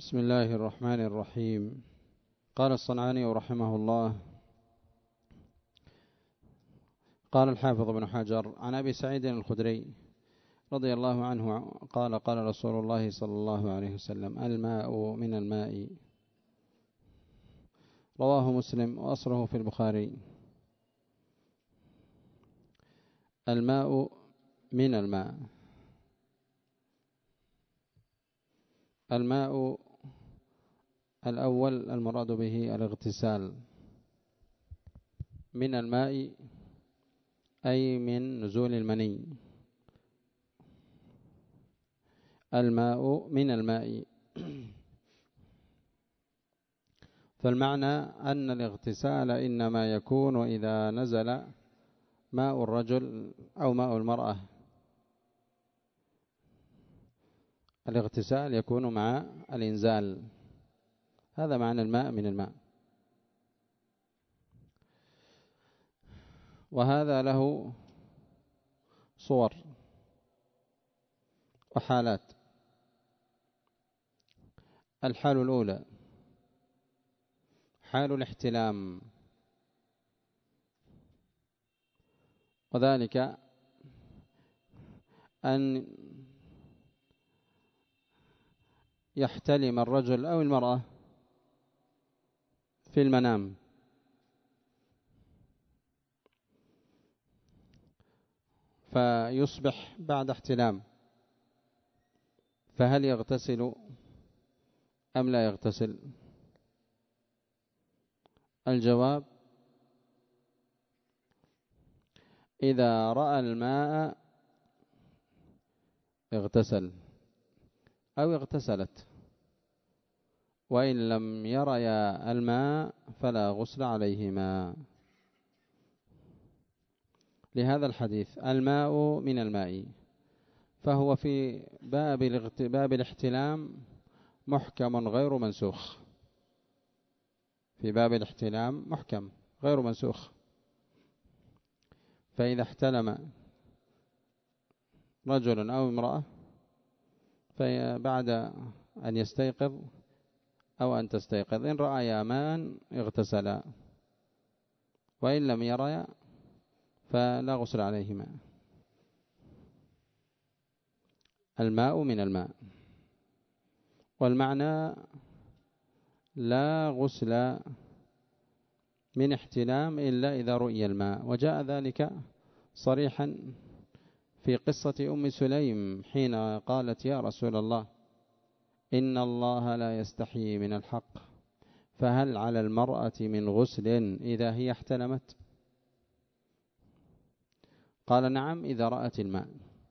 بسم الله الرحمن الرحيم. قال الصنعاني رحمه الله: قال الحافظ بن حجر عن أبي سعيد الخدري رضي الله عنه قال: قال رسول الله صلى الله عليه وسلم: الماء من الماء. رواه مسلم وأصله في البخاري. الماء من الماء. الماء الأول المراد به الاغتسال. من الماء أي من نزول المني. الماء من الماء. فالمعنى أن الاغتسال إنما يكون إذا نزل ماء الرجل أو ماء المرأة. الاغتسال يكون مع الإنزال. هذا معنى الماء من الماء. وهذا له صور وحالات. الحال الأولى حال الاحتلام، وذلك أن يحتلم الرجل أو المرأة في المنام، فيصبح بعد احتلام، فهل يغتسل أم لا يغتسل؟ الجواب: إذا رأى الماء اغتسل أو اغتسلت، وإن لم يريا الماء فلا غسل عليهما. لهذا الحديث الماء من الماء، فهو في باب الاحتلام محكم غير منسوخ. في باب الاحتلام محكم غير منسوخ. فإذا احتلم رجل أو امرأة فبعد أن يستيقظ أو أن تستيقظ، إن رأيا ماء اغتسلا، وإن لم يريا فلا غسل عليهما. الماء من الماء. والمعنى لا غسل من احتلام إلا إذا رؤي الماء. وجاء ذلك صريحا في قصة أم سليم حين قالت: يا رسول الله، إن الله لا يستحيي من الحق، فهل على المرأة من غسل إذا هي احتلمت؟ قال: نعم إذا رأت الماء.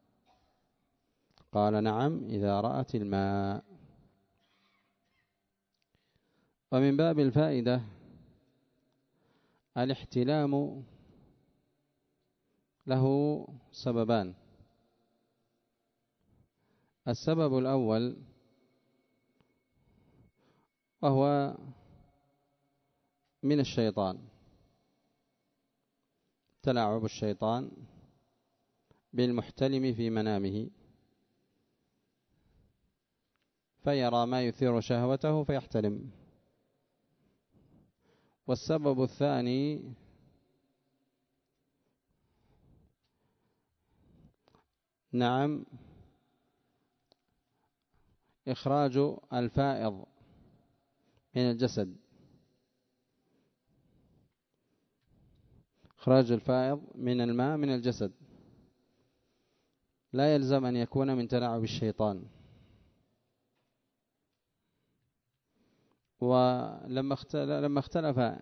قال: نعم إذا رأت الماء. ومن باب الفائدة الاحتلام له سببان. السبب الأول وهو من الشيطان، تلاعب الشيطان بالمحتلم في منامه، فيرى ما يثير شهوته فيحتلم. والسبب الثاني نعم إخراج الفائض من الجسد. إخراج الفائض من الماء من الجسد لا يلزم أن يكون من تلاعب الشيطان. ولما اختلف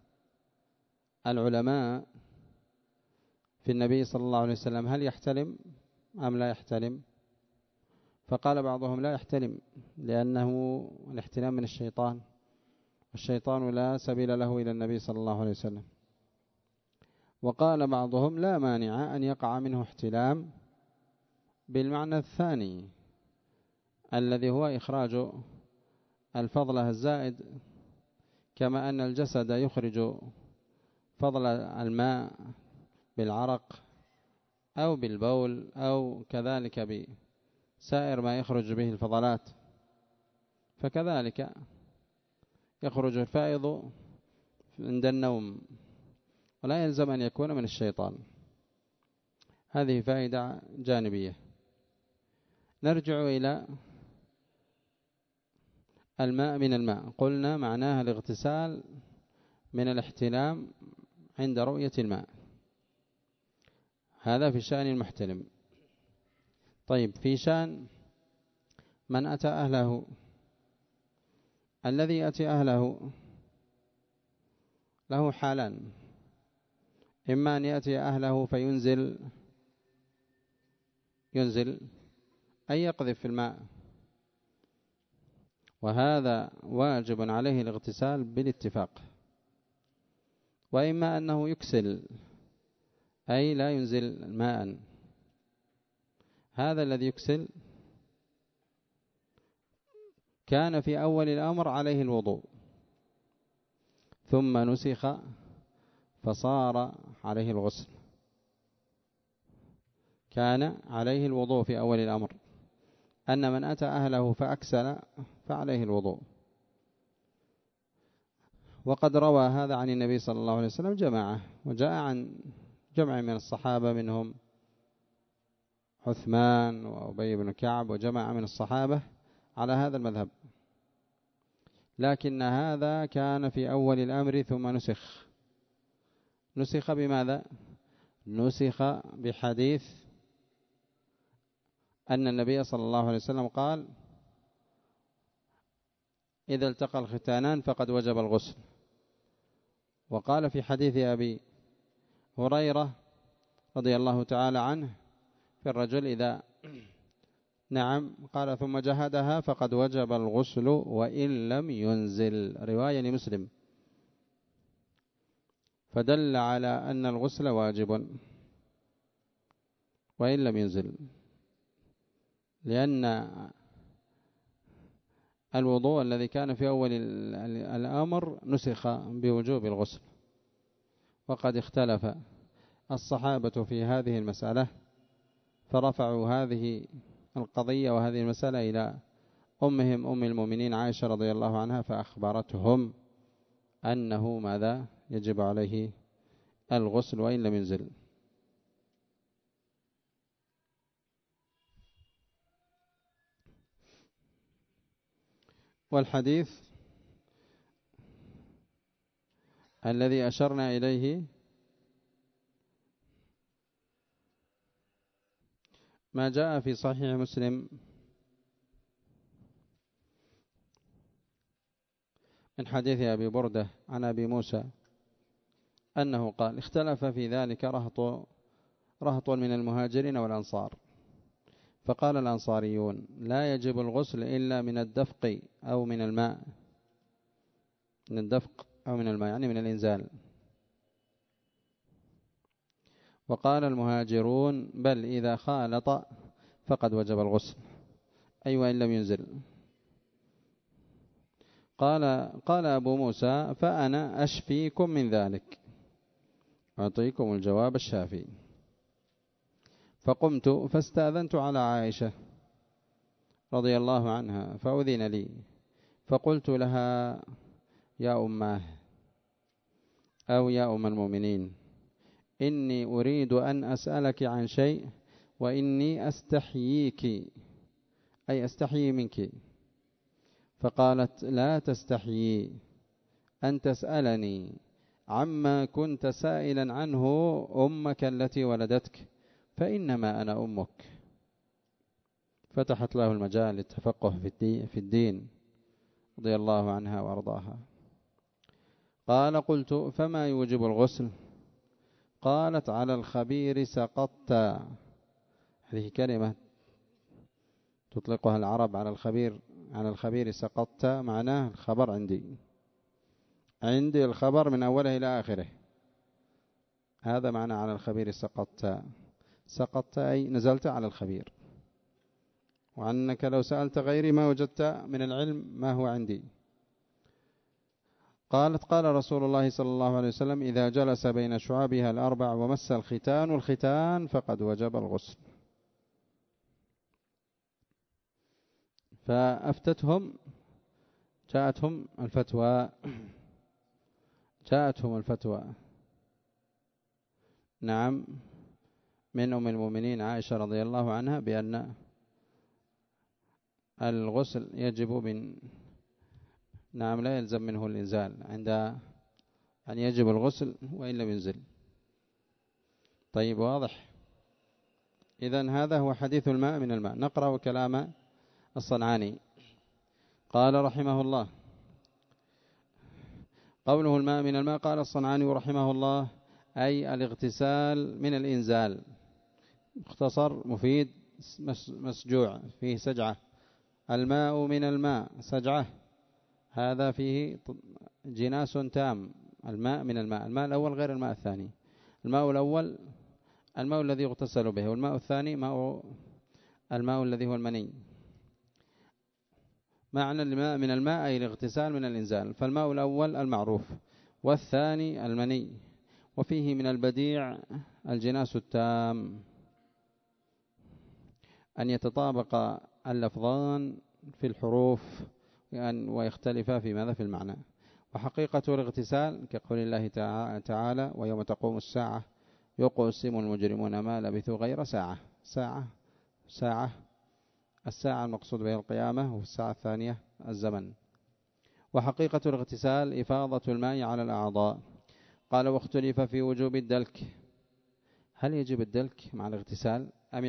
العلماء في النبي صلى الله عليه وسلم هل يحتلم أم لا يحتلم، فقال بعضهم لا يحتلم، لأنه الاحتلام من الشيطان، والشيطان لا سبيل له إلى النبي صلى الله عليه وسلم. وقال بعضهم لا مانع أن يقع منه احتلام بالمعنى الثاني الذي هو إخراج الفضلة الزائد، كما أن الجسد يخرج فضل الماء بالعرق أو بالبول أو كذلك بسائر ما يخرج به الفضلات، فكذلك يخرج الفائض عند النوم ولا يلزم أن يكون من الشيطان. هذه فائدة جانبية. نرجع إلى الماء من الماء. قلنا معناها الاغتسال من الاحتلام عند رؤية الماء، هذا في شأن المحتلم. طيب في شأن من أتى أهله، الذي يأتي أهله له حالان: إما أن يأتي أهله فينزل أي يقذف في الماء، وهذا واجب عليه الاغتسال بالاتفاق. وإما أنه يكسل أي لا ينزل ماء. هذا الذي يكسل كان في أول الأمر عليه الوضوء، ثم نسخ فصار عليه الغسل. كان عليه الوضوء في أول الأمر، أن من أتى أهله فأكسل فعليه الوضوء. وقد روى هذا عن النبي صلى الله عليه وسلم جماعة، وجاء عن جمع من الصحابة منهم عثمان وأبي بن كعب وجماعة من الصحابة على هذا المذهب، لكن هذا كان في أول الأمر ثم نسخ بماذا؟ نسخ بحديث أن النبي صلى الله عليه وسلم قال: إذا التقى الختانان فقد وجب الغسل. وقال في حديث أبي هريرة رضي الله تعالى عنه في الرجل إذا قال ثم جهدها فقد وجب الغسل وإن لم ينزل، رواية لمسلم. فدل على أن الغسل واجب وإن لم ينزل، لأن الوضوء الذي كان في أول الأمر نسخ بوجوب الغسل. وقد اختلف الصحابة في هذه المسألة، فرفعوا هذه القضية وهذه المسألة إلى أمهم أم المؤمنين عائشة رضي الله عنها، فأخبرتهم أنه ماذا؟ يجب عليه الغسل وإن لم ينزل. والحديث الذي أشرنا إليه ما جاء في صحيح مسلم من حديث أبي بردة عن أبي موسى أنه قال: اختلف في ذلك رهط من المهاجرين والأنصار، فقال الأنصاريون: لا يجب الغسل إلا من الدفق أو من الماء، من الدفق أو من الماء يعني من الإنزال. وقال المهاجرون: بل إذا خالط فقد وجب الغسل، أي وإن لم ينزل. قال أبو موسى: فأنا أشفيكم من ذلك، أعطيكم الجواب الشافي. فقمت فاستأذنت على عائشة رضي الله عنها فأذن لي، فقلت لها: يا أماه أو يا أم المؤمنين، إني أريد أن أسألك عن شيء وإني أستحييك، أي أستحيي منك. فقالت: لا تستحيي أن تسألني عما كنت سائلا عنه أمك التي ولدتك، فإنما أنا أمك. فتحت له المجال للتفقه في الدين رضي الله عنها وأرضاها. قال: قلت: فما يوجب الغسل؟ قالت: على الخبير سقطت. هذه كلمة تطلقها العرب على الخبير. على الخبير سقطت معناه الخبر عندي الخبر من أوله إلى آخره، هذا معنى على الخبير سقطت أي نزلت على الخبير، وعنك لو سألت غيري ما وجدت من العلم ما هو عندي. قالت: قال رسول الله صلى الله عليه وسلم: إذا جلس بين شعابها الأربع ومس الختان فقد وجب الغسل. فأفتتهم جاءتهم الفتوى نعم من أم المؤمنين عائشة رضي الله عنها بأن الغسل يجب نعم لا يلزم منه الإنزال عند أن يجب الغسل وإن لم ينزل. طيب واضح. إذن هذا هو حديث الماء من الماء. نقرأ كلام الصنعاني. قال رحمه الله قوله الماء من الماء. قال الصنعاني رحمه الله أي الاغتسال من الإنزال. مختصر مفيد مسجوع فيه سجعة. الماء من الماء سجعة هذا فيه جناس تام. الماء من الماء. الماء الأول غير الماء الثاني. الماء الأول الماء الذي يغتسل به، والماء الثاني الماء الذي هو المني. معنى الماء من الماء أي الاغتسال من الإنزال. فالماء الأول المعروف والثاني المني. وفيه من البديع الجناس التام أن يتطابق اللفظان في الحروف ويختلفا في ماذا في المعنى. وحقيقة الاغتسال كقول الله تعالى ويوم تقوم الساعة يقسم المجرمون ما لبثوا غير ساعة. ساعة الساعة المقصود بها القيامة، والساعة الثانية الزمن. وحقيقة الاغتسال إفاضة الماء على الأعضاء. قال واختلف في وجوب الدلك. هل يجب الدلك مع الاغتسال أم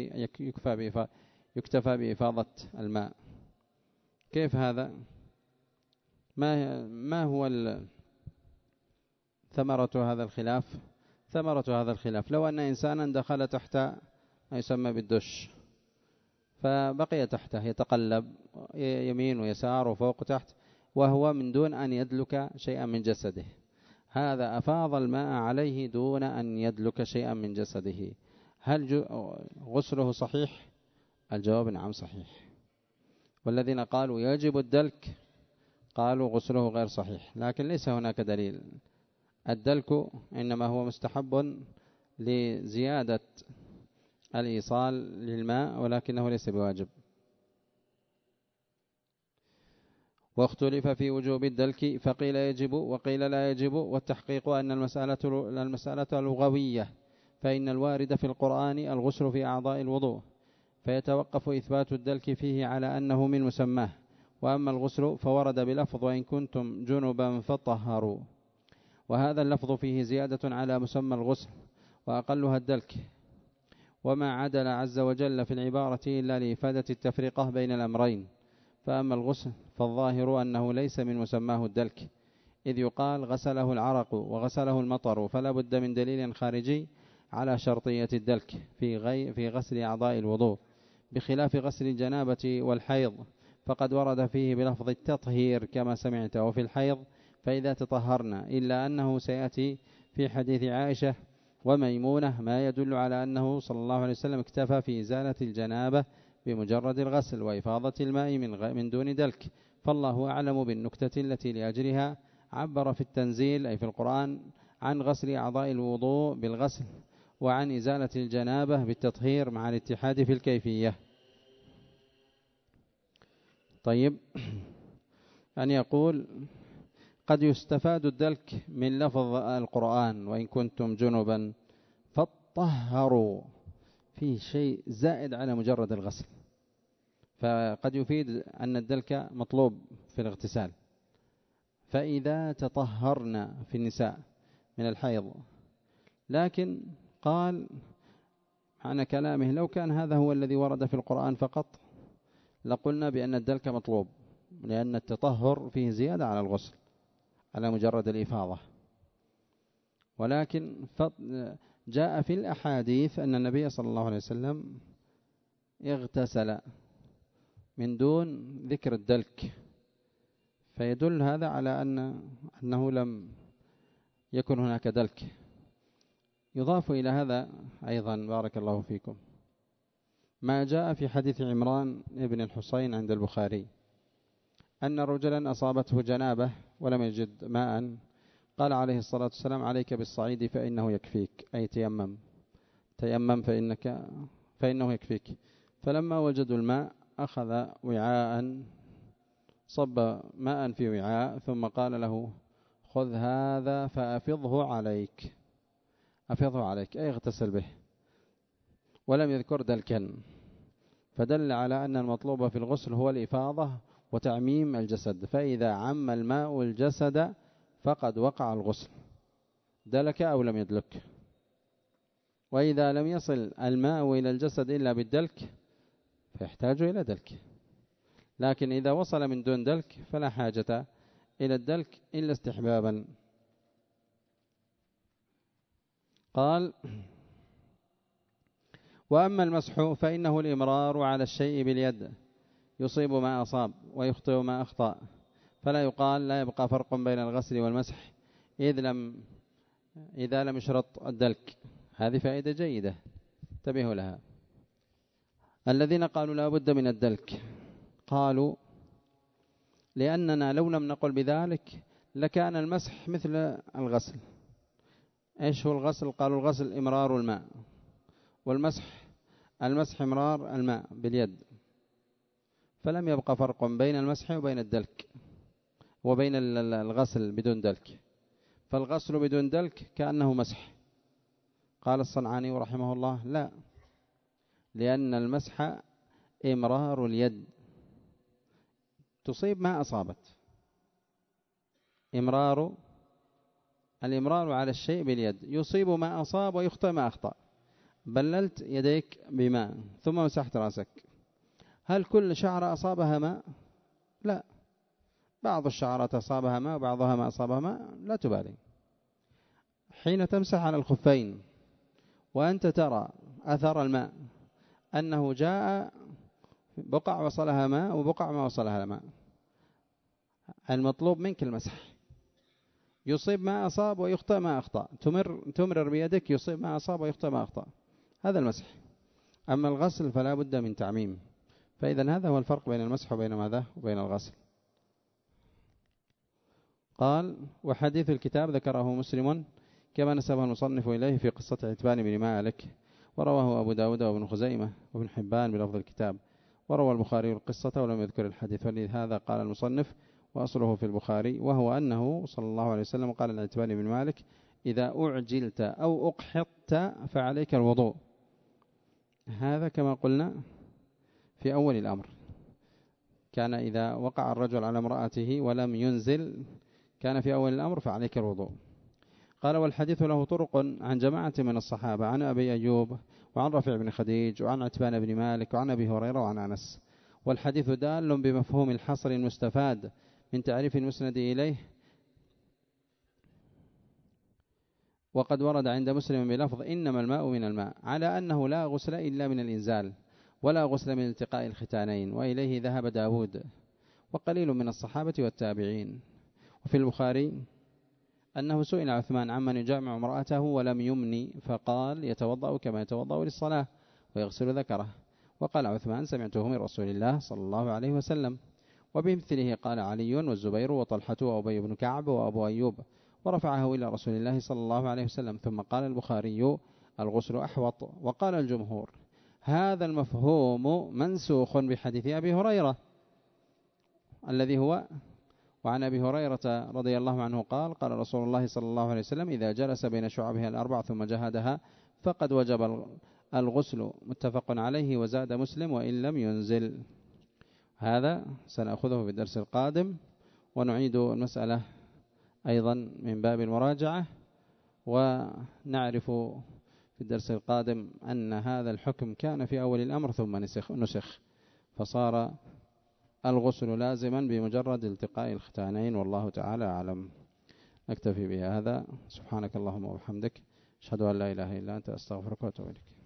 يكتفى بإفاضة الماء؟ كيف هذا؟ ما هو ثمرة هذا الخلاف؟ ثمرة هذا الخلاف لو أن إنسانا دخل تحت ما يسمى بالدش فبقي تحته يتقلب يمين ويسار وفوق تحت وهو من دون أن يدلك شيئا من جسده، هذا أفاض الماء عليه دون أن يدلك شيئا من جسده، هل غسله صحيح؟ الجواب نعم صحيح. والذين قالوا يجب الدلك قالوا غسله غير صحيح، لكن ليس هناك دليل. الدلك إنما هو مستحب لزيادة الإيصال للماء ولكنه ليس بواجب. واختلف في وجوب الدلك فقيل يجب وقيل لا يجب، والتحقيق أن المسألة لغوية، فإن الوارد في القرآن الغسل في أعضاء الوضوء، فيتوقف إثبات الدلك فيه على أنه من مسماه. وأما الغسل فورد بلفظ وإن كنتم جنبا فطهروا، وهذا اللفظ فيه زيادة على مسمى الغسل وأقلها الدلك، وما عدل عز وجل في العبارة إلا لإفادة التفرقة بين الأمرين. فأما الغسل فالظاهر أنه ليس من مسماه الدلك، إذ يقال غسله العرق وغسله المطر، فلا بد من دليل خارجي على شرطية الدلك في غسل أعضاء الوضوء، بخلاف غسل الجنابة والحيض فقد ورد فيه بلفظ التطهير كما سمعت وفي الحيض فإذا تطهرنا، إلا أنه سيأتي في حديث عائشة وميمونة ما يدل على أنه صلى الله عليه وسلم اكتفى في إزالة الجنابة بمجرد الغسل وإفاضة الماء من دون دلك. فالله أعلم بالنكتة التي لأجلها عبر في التنزيل أي في القرآن عن غسل أعضاء الوضوء بالغسل وعن إزالة الجنابة بالتطهير مع الاتحاد في الكيفية. طيب، أن يقول قد يستفاد الدلك من لفظ القرآن وإن كنتم جنبا فطهروا، فيه شيء زائد على مجرد الغسل، فقد يفيد أن الدلك مطلوب في الاغتسال. فإذا تطهرنا في النساء من الحيض، لكن قال معنى كلامه لو كان هذا هو الذي ورد في القرآن فقط لقلنا بأن الدلك مطلوب، لأن التطهر فيه زيادة على الغسل على مجرد الإفاضة. ولكن جاء في الأحاديث أن النبي صلى الله عليه وسلم اغتسل من دون ذكر الدلك، فيدل هذا على أنه لم يكن هناك دلك. يضاف إلى هذا أيضا بارك الله فيكم ما جاء في حديث عمران ابن الحصين عند البخاري أن رجلا أصابته جنابة ولم يجد ماء، قال عليه الصلاة والسلام عليك بالصعيد فإنه يكفيك، أي تيمم فإنه يكفيك. فلما وجدوا الماء أخذ وعاء صب ماء في وعاء ثم قال له خذ هذا فأفضه عليك، أفضه عليك أي اغتسل به، ولم يذكر دلكا، فدل على أن المطلوب في الغسل هو الإفاضة وتعميم الجسد، فإذا عم الماء الجسد فقد وقع الغسل دلك أو لم يدلك. وإذا لم يصل الماء إلى الجسد إلا بالدلك فيحتاج إلى دلك، لكن إذا وصل من دون دلك فلا حاجة إلى الدلك إلا استحبابا. قال وأما المسح فإنه الإمرار على الشيء باليد يصيب ما أصاب ويخطئ ما أخطأ، فلا يقال لا يبقى فرق بين الغسل والمسح إذا لم يشرط الدلك. هذه فائدة جيدة انتبهوا لها. الذين قالوا لا بد من الدلك قالوا لأننا لو لم نقل بذلك لكان المسح مثل الغسل. إيش هو الغسل؟ قالوا الغسل إمرار الماء، المسح إمرار الماء باليد، فلم يبقى فرق بين المسح وبين الدلك وبين الغسل بدون دلك، فالغسل بدون دلك كأنه مسح. قال الصنعاني رحمه الله لا، لأن المسح إمرار اليد تصيب ما أصابت، الإمرار على الشيء باليد يصيب ما أصاب ويخطئ ما أخطأ. بللت يديك بماء ثم مسحت رأسك، هل كل شعر أصابها ماء؟ لا، بعض الشعرات أصابها ماء وبعضها ما أصابها ماء، لا تبالي. حين تمسح على الخفين وأنت ترى أثر الماء أنه جاء بقع وصلها ماء وبقع ما وصلها ماء، المطلوب منك المسح، يصيب ما أصاب ويخطئ ما أخطأ، تمرر بيدك يصيب ما أصاب ويخطئ ما أخطأ، هذا المسح. أما الغسل فلا بد من تعميم، فإذا هذا هو الفرق بين المسح وبين ماذا وبين الغسل. قال وحديث الكتاب ذكره مسلم كما نسبه المصنف إليه في قصة عتبان بن مالك، ورواه أبو داود وابن خزيمة وابن حبان بلفظ الكتاب، وروى البخاري القصة ولم يذكر الحديث، ولهذا قال المصنف وأصله في البخاري، وهو أنه صلى الله عليه وسلم قال لعتبان بن مالك إذا أعجلت أو أقحطت فعليك الوضوء. هذا كما قلنا في أول الأمر، كان إذا وقع الرجل على امرأته ولم ينزل كان في أول الأمر فعليك الوضوء. قال والحديث له طرق عن جماعة من الصحابة، عن أبي أيوب وعن رفيع بن خديج وعن عتبان بن مالك وعن أبي هريرة وعن أنس، والحديث دال بمفهوم الحصر المستفاد من تعريف المسند إليه، وقد ورد عند مسلم بلفظ إنما الماء من الماء، على أنه لا غسل إلا من الإنزال ولا غسل من التقاء الختانين، وإليه ذهب داود وقليل من الصحابة والتابعين. وفي البخاري أنه سئل عثمان عمن يجامع امرأته ولم يمني فقال يتوضأ كما يتوضأ للصلاة ويغسل ذكره، وقال عثمان سمعته من رسول الله صلى الله عليه وسلم. وبمثله قال علي والزبير وطلحة وأبي بن كعب وأبو أيوب، ورفعه إلى رسول الله صلى الله عليه وسلم. ثم قال البخاري الغسل أحوط. وقال الجمهور هذا المفهوم منسوخ بحديث أبي هريرة الذي هو وعن أبي هريرة رضي الله عنه قال قال رسول الله صلى الله عليه وسلم إذا جلس بين شعبها الأربع ثم جهدها فقد وجب الغسل، متفق عليه. وزاد مسلم وإن لم ينزل. هذا سنأخذه في الدرس القادم، ونعيد المسألة أيضا من باب المراجعة، ونعرف في الدرس القادم أن هذا الحكم كان في أول الأمر ثم نسخ فصار الغسل لازما بمجرد التقاء الختانين، والله تعالى أعلم. نكتفي بهذا. سبحانك اللهم وبحمدك أشهد أن لا إله إلا أنت أستغفرك وأتوب إليك.